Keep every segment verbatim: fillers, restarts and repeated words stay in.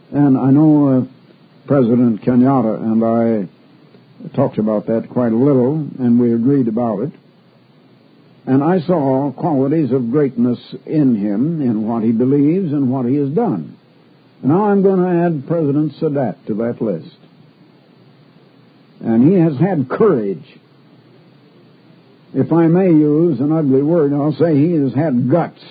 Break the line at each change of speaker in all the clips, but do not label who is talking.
And I know uh, President Kenyatta and I talked about that quite a little, and we agreed about it. And I saw qualities of greatness in him, in what he believes and what he has done. Now I'm going to add President Sadat to that list. And he has had courage. If I may use an ugly word, I'll say he has had guts.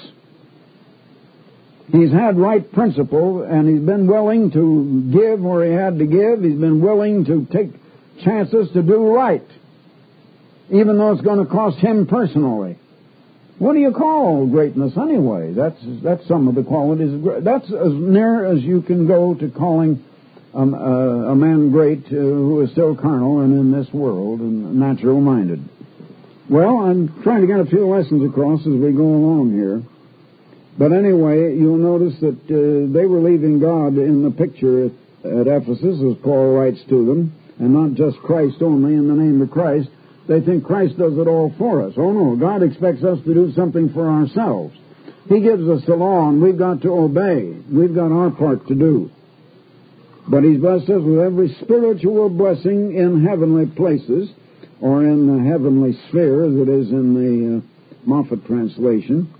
He's had right principle, and he's been willing to give where he had to give. He's been willing to take chances to do right, even though it's going to cost him personally. What do you call greatness anyway? That's that's some of the qualities of great. That's as near as you can go to calling um, uh, a man great uh, who is still carnal and in this world and natural-minded. Well, I'm trying to get a few lessons across as we go along here. But anyway, you'll notice that uh, they were leaving God in the picture at, at Ephesus, as Paul writes to them, and not just Christ only in the name of Christ. They think Christ does it all for us. Oh, no, God expects us to do something for ourselves. He gives us the law, and we've got to obey. We've got our part to do. But He's blessed us with every spiritual blessing in heavenly places, or in the heavenly sphere, as it is in the uh, Moffat translation,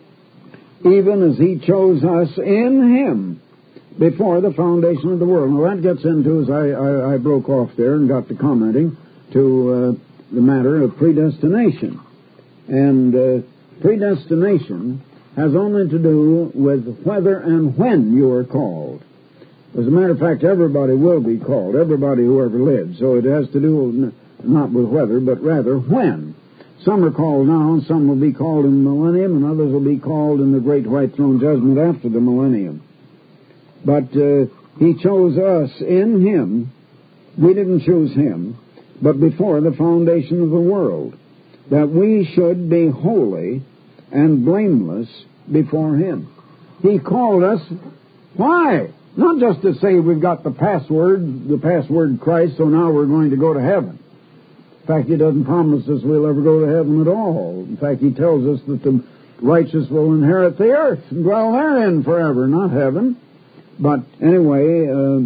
even as He chose us in Him before the foundation of the world. Now that gets into, as I, I, I broke off there and got to commenting, to uh, the matter of predestination. And uh, predestination has only to do with whether and when you are called. As a matter of fact, everybody will be called, everybody who ever lived. So it has to do not with whether, but rather when. Some are called now, and some will be called in the millennium, and others will be called in the great white throne judgment after the millennium. But uh, He chose us in Him. We didn't choose Him, but before the foundation of the world, that we should be holy and blameless before Him. He called us. Why? Not just to say we've got the password, the password Christ, so now we're going to go to heaven. In fact, He doesn't promise us we'll ever go to heaven at all. In fact, He tells us that the righteous will inherit the earth and dwell therein forever, not heaven. But anyway, uh,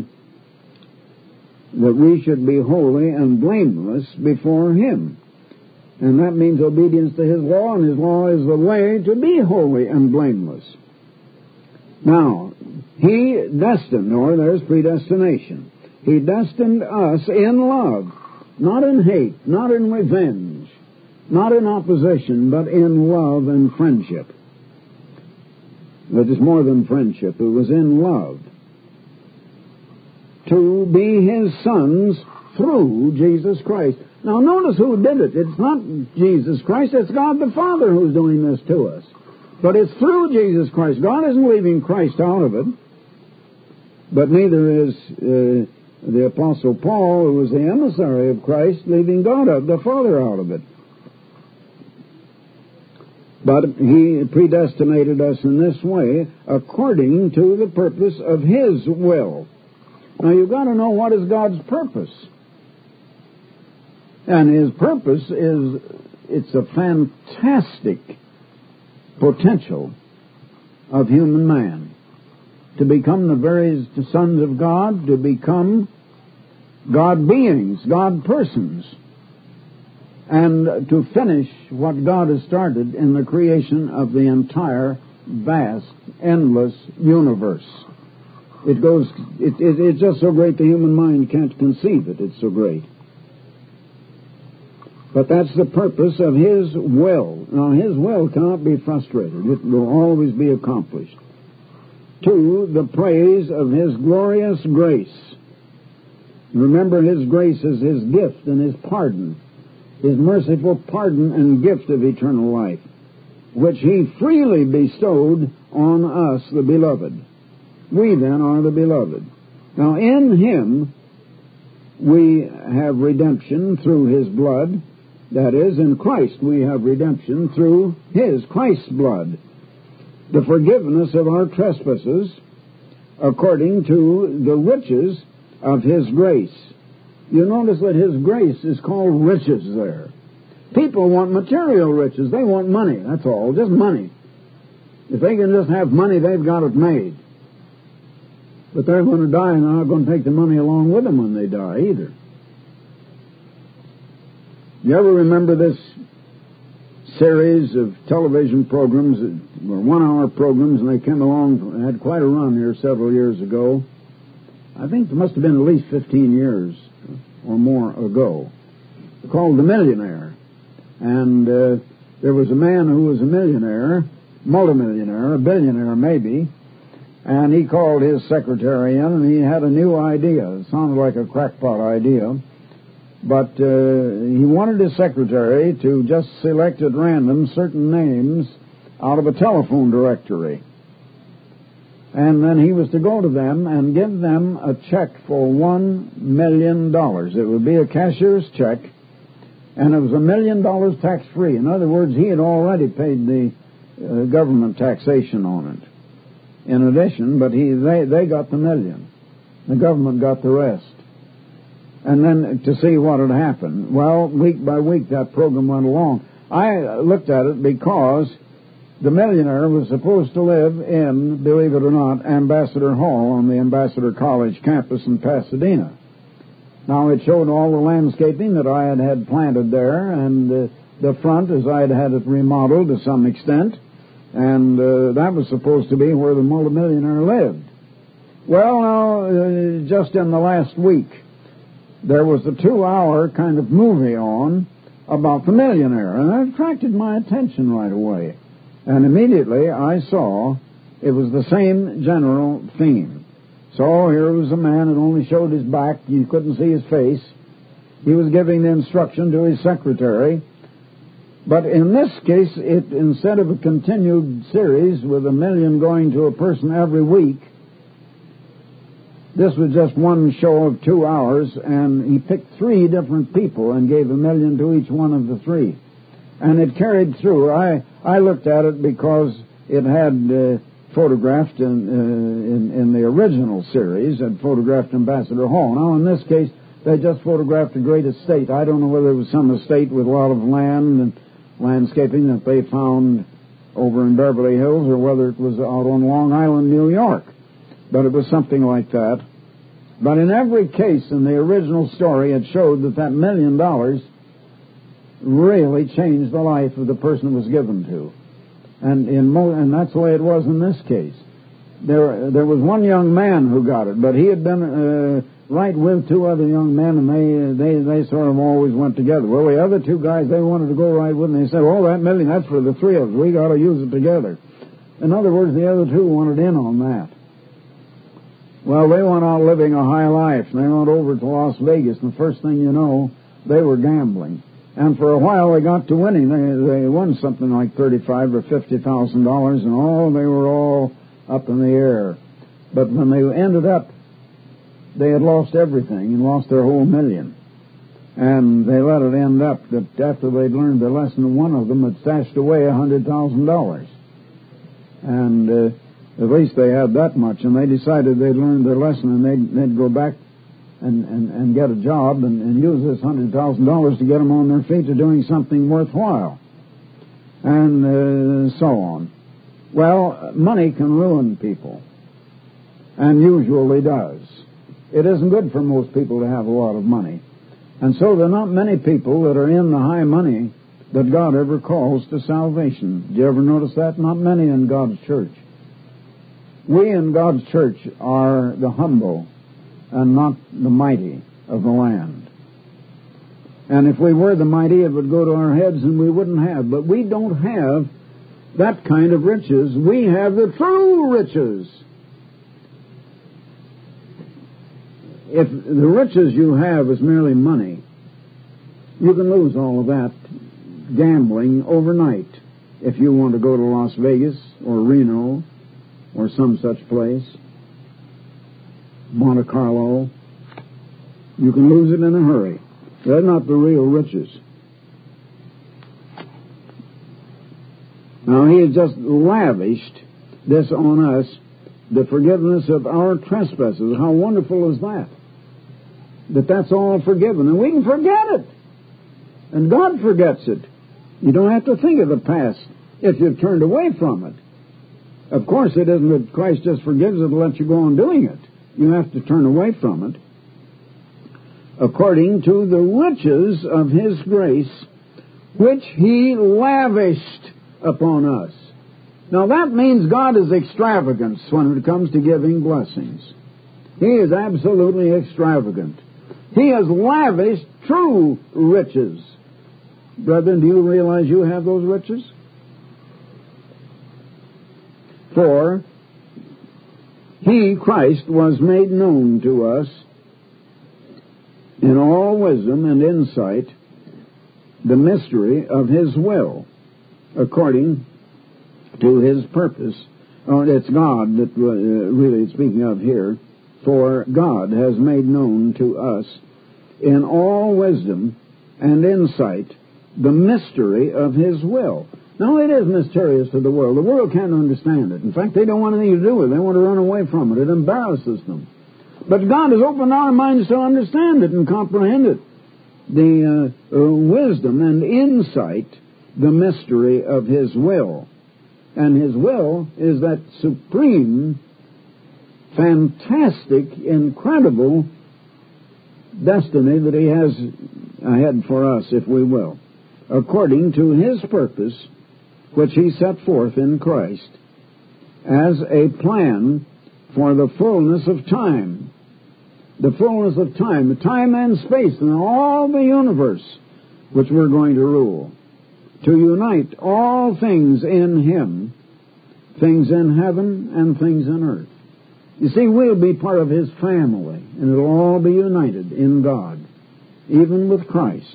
that we should be holy and blameless before Him. And that means obedience to His law, and His law is the way to be holy and blameless. Now, He destined, or there's predestination. He destined us in love. Not in hate, not in revenge, not in opposition, but in love and friendship. It is more than friendship. It was in love. To be His sons through Jesus Christ. Now notice who did it. It's not Jesus Christ. It's God the Father who's doing this to us. But it's through Jesus Christ. God isn't leaving Christ out of it. But neither is... Uh, The Apostle Paul, who was the emissary of Christ, leaving God out, the Father out of it. But He predestinated us in this way, according to the purpose of His will. Now you've got to know what is God's purpose. And His purpose is, it's a fantastic potential of human man. To become the very sons of God, to become God beings, God persons, and to finish what God has started in the creation of the entire vast, endless universe. It goes, it, it, it's just so great the human mind can't conceive it. It's so great. But that's the purpose of His will. Now, His will cannot be frustrated. It will always be accomplished. To the praise of His glorious grace. Remember, His grace is His gift and His pardon, His merciful pardon and gift of eternal life, which He freely bestowed on us, the beloved. We then are the beloved. Now, in Him we have redemption through His blood. That is, in Christ we have redemption through His, Christ's blood. The forgiveness of our trespasses according to the riches of His grace. You notice that His grace is called riches there. People want material riches. They want money, that's all, just money. If they can just have money, they've got it made. But they're going to die, and they're not going to take the money along with them when they die either. You ever remember this series of television programs that were one-hour programs, and they came along, had quite a run here several years ago. I think it must have been at least fifteen years or more ago, called The Millionaire. And uh, there was a man who was a millionaire, multimillionaire, a billionaire maybe, and he called his secretary in, and he had a new idea. It sounded like a crackpot idea. But uh, he wanted his secretary to just select at random certain names out of a telephone directory. And then he was to go to them and give them a check for one million dollars. It would be a cashier's check, and it was a million dollars tax-free. In other words, he had already paid the uh, government taxation on it. In addition, but he they, they got the million. The government got the rest. And then to see what had happened. Well, week by week that program went along. I looked at it because the millionaire was supposed to live in, believe it or not, Ambassador Hall on the Ambassador College campus in Pasadena. Now, it showed all the landscaping that I had had planted there, and uh, the front as I had had it remodeled to some extent, and uh, that was supposed to be where the multimillionaire lived. Well, now, uh, just in the last week, there was a two-hour kind of movie on about the millionaire, and that attracted my attention right away. And immediately I saw it was the same general theme. So here was a man that only showed his back. You couldn't see his face. He was giving the instruction to his secretary. But in this case, it instead of a continued series with a million going to a person every week, this was just one show of two hours, and he picked three different people and gave a million to each one of the three. And it carried through. I, I looked at it because it had uh, photographed in, uh, in, in the original series, had photographed Ambassador Hall. Now, in this case, they just photographed a great estate. I don't know whether it was some estate with a lot of land and landscaping that they found over in Beverly Hills, or whether it was out on Long Island, New York. But it was something like that. But in every case in the original story, it showed that that million dollars really changed the life of the person it was given to. And in mo- and that's the way it was in this case. There there was one young man who got it, but he had been uh, right with two other young men, and they, they, they sort of always went together. Well, the other two guys, they wanted to go right with them. They said, oh, that million, that's for the three of us. We got to use it together. In other words, the other two wanted in on that. Well, they went out living a high life, and they went over to Las Vegas, and the first thing you know, they were gambling. And for a while they got to winning. They, they won something like thirty-five or fifty thousand dollars, and oh, they were all up in the air. But when they ended up, they had lost everything and lost their whole million. And they let it end up that after they'd learned their lesson, one of them had stashed away a hundred thousand dollars. And uh, at least they had that much, and they decided they'd learned their lesson, and they'd, they'd go back and, and, and get a job and, and use this one hundred thousand dollars to get them on their feet to doing something worthwhile, and uh, so on. Well, money can ruin people, and usually does. It isn't good for most people to have a lot of money. And so there are not many people that are in the high money that God ever calls to salvation. Do you ever notice that? Not many in God's church. We in God's church are the humble and not the mighty of the land. And if we were the mighty, it would go to our heads and we wouldn't have. But we don't have that kind of riches. We have the true riches. If the riches you have is merely money, you can lose all of that gambling overnight if you want to go to Las Vegas or Reno or some such place, Monte Carlo. You can lose it in a hurry. They're not the real riches. Now, he has just lavished this on us, the forgiveness of our trespasses. How wonderful is that? That that's all forgiven. And we can forget it. And God forgets it. You don't have to think of the past if you've turned away from it. Of course, it isn't that Christ just forgives it and lets you go on doing it. You have to turn away from it. According to the riches of His grace, which He lavished upon us. Now that means God is extravagant when it comes to giving blessings. He is absolutely extravagant. He has lavished true riches. Brethren, do you realize you have those riches? For He, Christ, was made known to us in all wisdom and insight, the mystery of His will, according to His purpose. Oh, it's God that uh, really it's speaking of here. For God has made known to us in all wisdom and insight the mystery of His will. Now, it is mysterious to the world. The world can't understand it. In fact, they don't want anything to do with it. They want to run away from it. It embarrasses them. But God has opened our minds to understand it and comprehend it. The uh, uh, wisdom and insight, the mystery of His will. And His will is that supreme, fantastic, incredible destiny that He has ahead for us, if we will, according to His purpose, which He set forth in Christ, as a plan for the fullness of time. The fullness of time, the time and space, and all the universe which we're going to rule. To unite all things in Him, things in heaven and things in earth. You see, we'll be part of His family, and it'll all be united in God, even with Christ.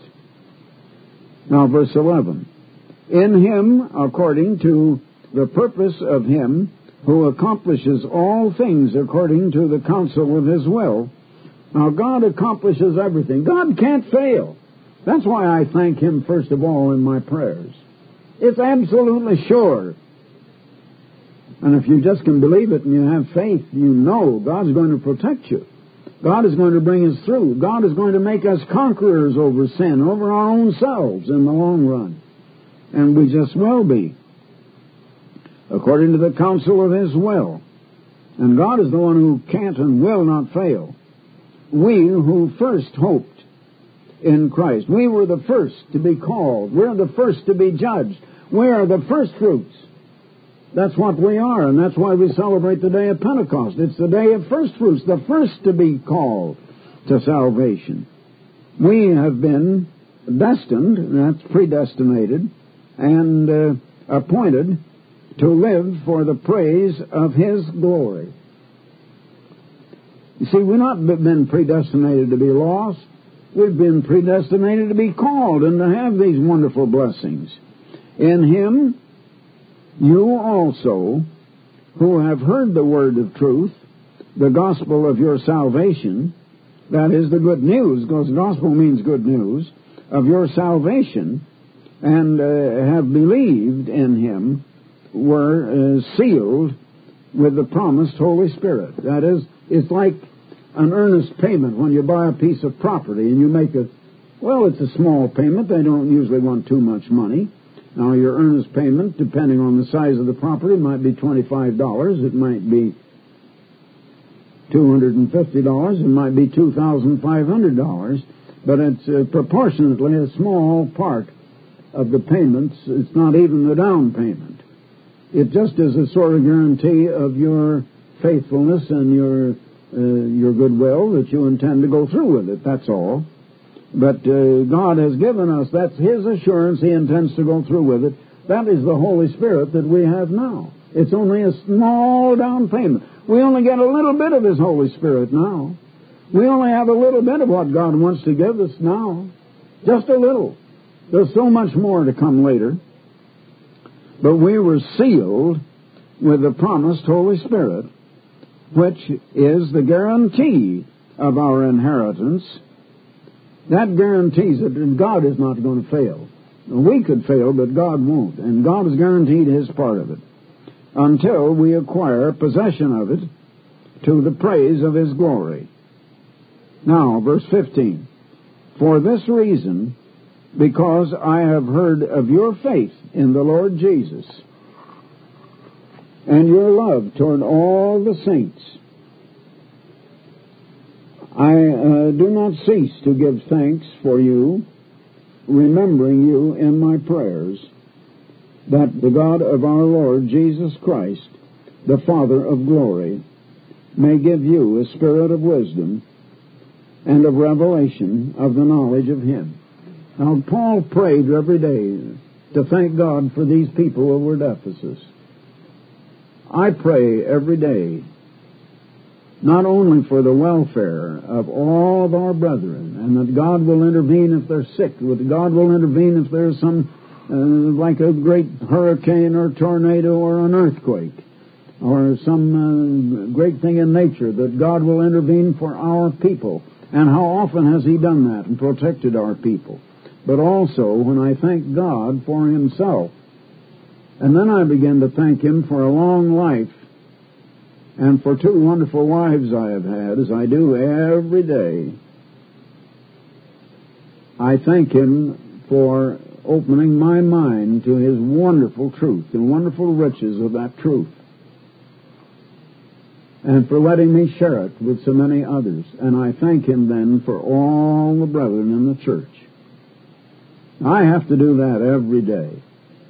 Now, verse eleven. In Him, according to the purpose of Him who accomplishes all things according to the counsel of His will. Now, God accomplishes everything. God can't fail. That's why I thank Him first of all in my prayers. It's absolutely sure. And if you just can believe it and you have faith, you know God's going to protect you. God is going to bring us through. God is going to make us conquerors over sin, over our own selves in the long run. And we just will be, according to the counsel of His will. And God is the one who can't and will not fail. We who first hoped in Christ, we were the first to be called. We're the first to be judged. We are the first fruits. That's what we are, and that's why we celebrate the day of Pentecost. It's the day of first fruits, the first to be called to salvation. We have been destined, that's predestinated, and uh, appointed to live for the praise of His glory. You see, we've not been predestinated to be lost. We've been predestinated to be called and to have these wonderful blessings. In Him, you also, who have heard the word of truth, the gospel of your salvation, that is the good news, because gospel means good news, of your salvation, and uh, have believed in Him, were uh, sealed with the promised Holy Spirit. That is, it's like an earnest payment when you buy a piece of property and you make a, well, it's a small payment. They don't usually want too much money. Now, your earnest payment, depending on the size of the property, might be twenty-five dollars. It might be two hundred fifty dollars. It might be two thousand five hundred dollars. But it's uh, proportionately a small part of the payments. It's not even the down payment. It just is a sort of guarantee of your faithfulness and your uh, your goodwill that you intend to go through with it. That's all. But uh, God has given us, that's His assurance He intends to go through with it. That is the Holy Spirit that we have now. It's only a small down payment. We only get a little bit of His Holy Spirit now. We only have a little bit of what God wants to give us now. Just a little. There's so much more to come later. But we were sealed with the promised Holy Spirit, which is the guarantee of our inheritance. That guarantees that God is not going to fail. We could fail, but God won't. And God has guaranteed His part of it until we acquire possession of it to the praise of His glory. Now, verse fifteen. For this reason, because I have heard of your faith in the Lord Jesus and your love toward all the saints, I uh, do not cease to give thanks for you, remembering you in my prayers, that the God of our Lord Jesus Christ, the Father of glory, may give you a spirit of wisdom and of revelation of the knowledge of Him. Now, Paul prayed every day to thank God for these people over at Ephesus. I pray every day not only for the welfare of all of our brethren, and that God will intervene if they're sick, that God will intervene if there's some, uh, like a great hurricane or tornado or an earthquake, or some uh, great thing in nature, that God will intervene for our people. And how often has He done that and protected our people? But also when I thank God for Himself, and then I begin to thank Him for a long life and for two wonderful wives I have had, as I do every day. I thank Him for opening my mind to His wonderful truth, the wonderful riches of that truth, and for letting me share it with so many others. And I thank Him then for all the brethren in the church. I have to do that every day.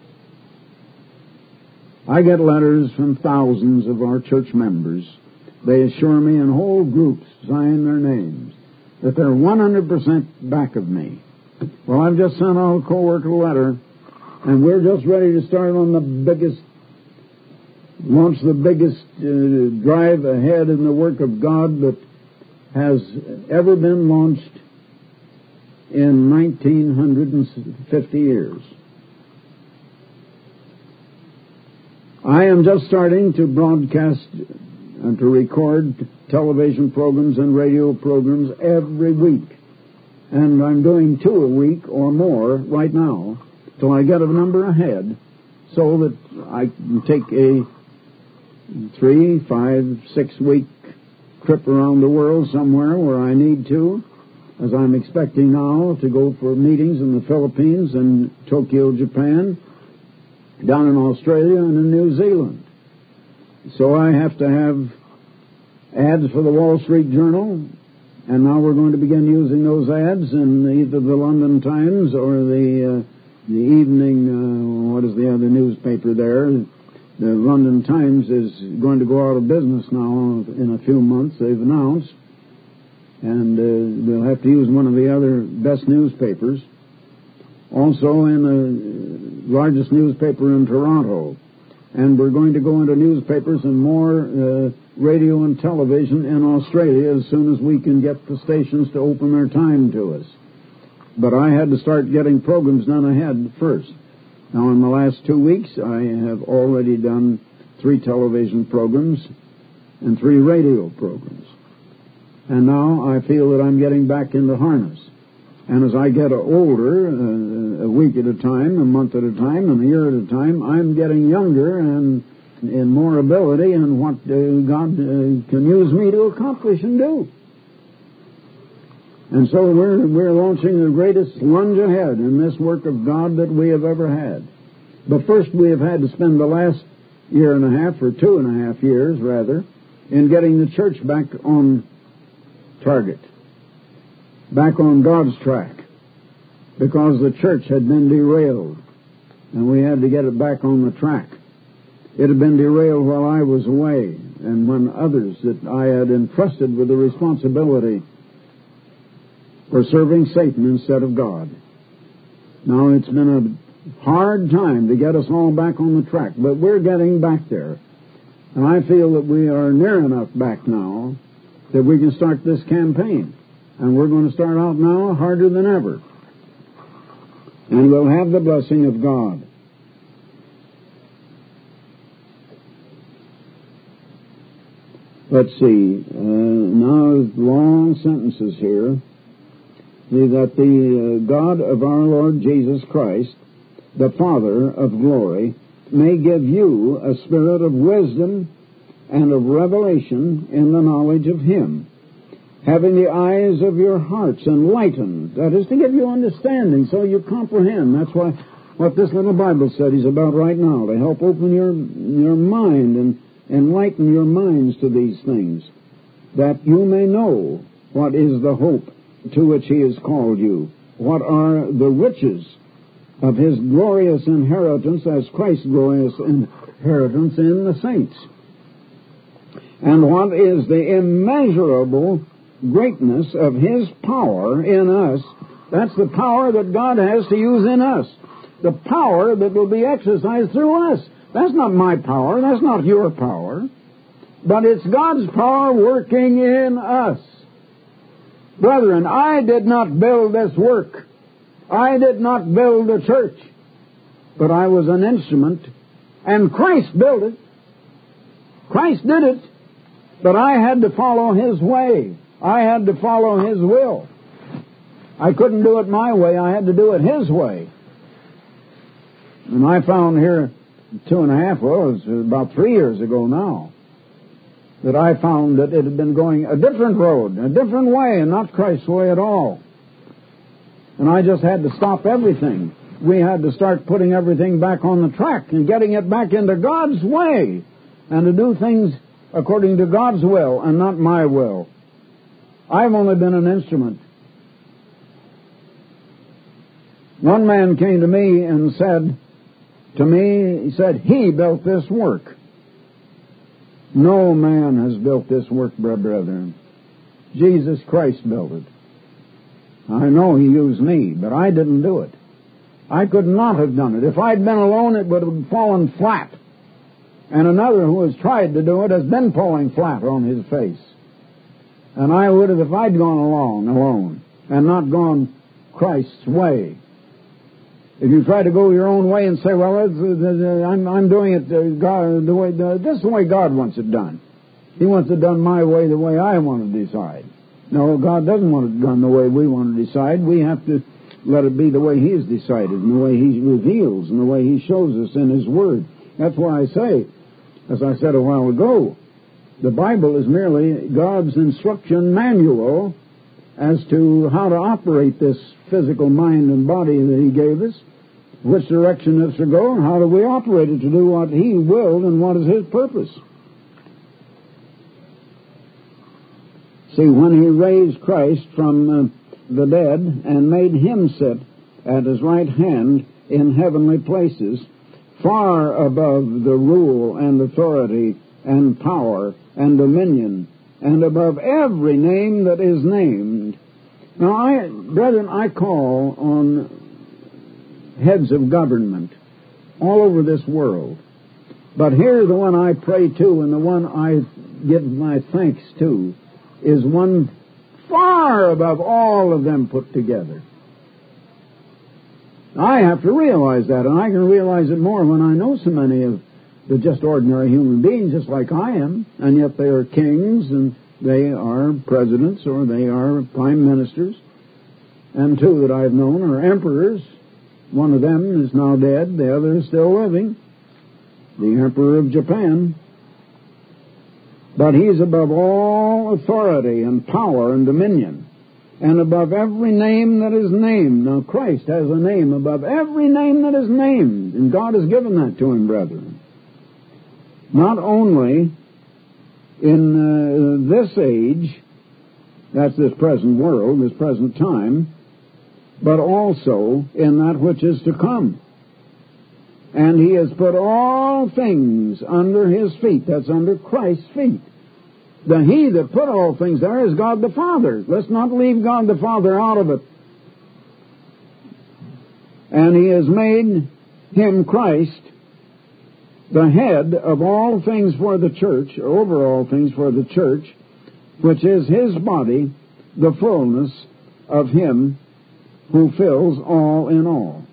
I get letters from thousands of our church members. They assure me in whole groups, sign their names, that they're one hundred percent back of me. Well, I've just sent out a co-worker letter, and we're just ready to start on the biggest, launch the biggest uh, drive ahead in the work of God that has ever been launched in nineteen fifty years. I am just starting to broadcast and to record television programs and radio programs every week. And I'm doing two a week or more right now till I get a number ahead, so that I can take a three, five, six week trip around the world somewhere where I need to, as I'm expecting now to go for meetings in the Philippines and Tokyo, Japan, down in Australia and in New Zealand. So I have to have ads for the Wall Street Journal, and now we're going to begin using those ads in either the London Times or the uh, the evening, uh, what is the other newspaper there? The London Times is going to go out of business now in a few months, they've announced, and uh, they'll have to use one of the other best newspapers. Also in the largest newspaper in Toronto. And we're going to go into newspapers and more uh, radio and television in Australia as soon as we can get the stations to open their time to us. But I had to start getting programs done ahead first. Now, in the last two weeks, I have already done three television programs and three radio programs. And now I feel that I'm getting back into harness. And as I get older, uh, a week at a time, a month at a time, and a year at a time, I'm getting younger and in more ability in what uh, God uh, can use me to accomplish and do. And so we're we're launching the greatest lunge ahead in this work of God that we have ever had. But first we have had to spend the last year and a half, or two and a half years, rather, in getting the church back on target, back on God's track, because the church had been derailed, and we had to get it back on the track. It had been derailed while I was away, and when others that I had entrusted with the responsibility were serving Satan instead of God. Now, it's been a hard time to get us all back on the track, but we're getting back there. And I feel that we are near enough back now that we can start this campaign. And we're going to start out now harder than ever. And we'll have the blessing of God. Let's see. Uh, now, long sentences here. That the uh, God of our Lord Jesus Christ, the Father of glory, may give you a spirit of wisdom and of revelation in the knowledge of Him, having the eyes of your hearts enlightened. That is, to give you understanding so you comprehend. That's why what this little Bible study is about right now, to help open your your mind and enlighten your minds to these things, that you may know What is the hope to which he has called you? What are the riches of his glorious inheritance as Christ's glorious inheritance in the saints? And what is the immeasurable greatness of his power in us? That's the power that God has to use in us. The power that will be exercised through us. That's not my power. That's not your power. But it's God's power working in us. Brethren, I did not build this work. I did not build a church. But I was an instrument. And Christ built it. Christ did it. But I had to follow his way. I had to follow his will. I couldn't do it my way. I had to do it his way. And I found here two and a half, well, it was about three years ago now, that I found that it had been going a different road, a different way, and not Christ's way at all. And I just had to stop everything. We had to start putting everything back on the track and getting it back into God's way and to do things according to God's will and not my will. I've only been an instrument. One man came to me and said to me, he said, he built this work. No man has built this work, brethren. Jesus Christ built it. I know he used me, but I didn't do it. I could not have done it. If I'd been alone, it would have fallen flat. And another who has tried to do it has been falling flat on his face. And I would have, if I'd gone along alone and not gone Christ's way. If you try to go your own way and say, well, it's, uh, I'm, I'm doing it uh, God, the way, uh, this is the way God wants it done. He wants it done my way, the way I want to decide. No, God doesn't want it done the way we want to decide. We have to let it be the way He has decided, and the way He reveals, and the way He shows us in His Word. That's why I say, as I said a while ago, the Bible is merely God's instruction manual as to how to operate this physical mind and body that He gave us, which direction it's to go, and how do we operate it to do what He willed and what is His purpose. See, when He raised Christ from uh, the dead and made Him sit at His right hand in heavenly places, far above the rule and authority and power and dominion, and above every name that is named. Now, I, brethren, I call on heads of government all over this world. But here the one I pray to and the one I give my thanks to is one far above all of them put together. I have to realize that, and I can realize it more when I know so many of the just ordinary human beings, just like I am, and yet they are kings, and they are presidents, or they are prime ministers, and two that I've known are emperors. One of them is now dead, the other is still living, the Emperor of Japan. But he is above all authority and power and dominion, and above every name that is named. Now, Christ has a name above every name that is named, and God has given that to Him, brethren. Not only in uh, this age, that's this present world, this present time, but also in that which is to come. And He has put all things under His feet. That's under Christ's feet. The He that put all things there is God the Father. Let's not leave God the Father out of it. And He has made Him, Christ, the head of all things for the church, or over all things for the church, which is His body, the fullness of Him who fills all in all.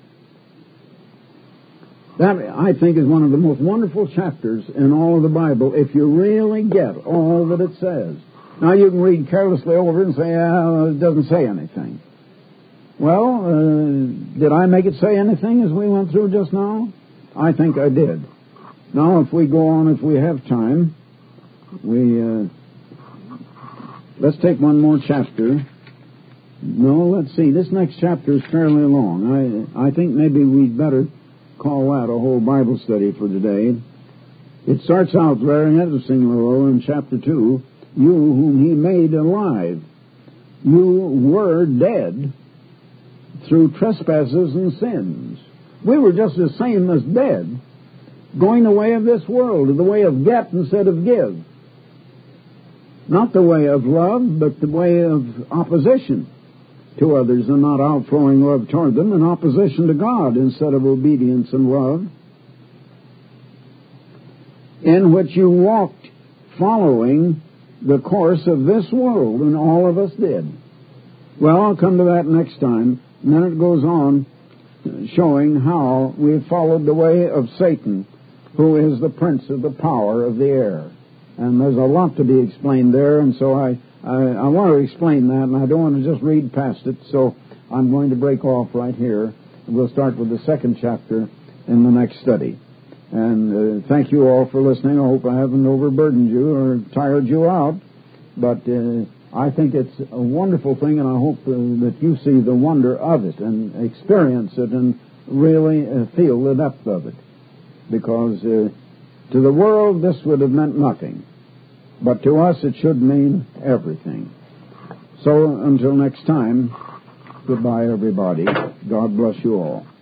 That, I think, is one of the most wonderful chapters in all of the Bible, if you really get all that it says. Now, you can read carelessly over it and say, oh, it doesn't say anything. Well, uh, did I make it say anything as we went through just now? I think I did. Now, if we go on, if we have time, we, uh, let's take one more chapter. No, let's see. This next chapter is fairly long. I, I think maybe we'd better call that a whole Bible study for today. It starts out very interestingly, though, in chapter two. You whom He made alive, you were dead through trespasses and sins. We were just the same as dead, going the way of this world, the way of get instead of give. Not the way of love, but the way of opposition to others and not outflowing love toward them, and opposition to God instead of obedience and love, in which you walked following the course of this world, and all of us did. Well, I'll come to that next time. And then it goes on showing how we followed the way of Satan, who is the prince of the power of the air. And there's a lot to be explained there, and so I, I, I want to explain that, and I don't want to just read past it, so I'm going to break off right here. We'll start with the second chapter in the next study. And uh, thank you all for listening. I hope I haven't overburdened you or tired you out, but uh, I think it's a wonderful thing, and I hope uh, that you see the wonder of it and experience it and really uh, feel the depth of it. Because uh, to the world this would have meant nothing, but to us it should mean everything. So until next time, goodbye everybody. God bless you all.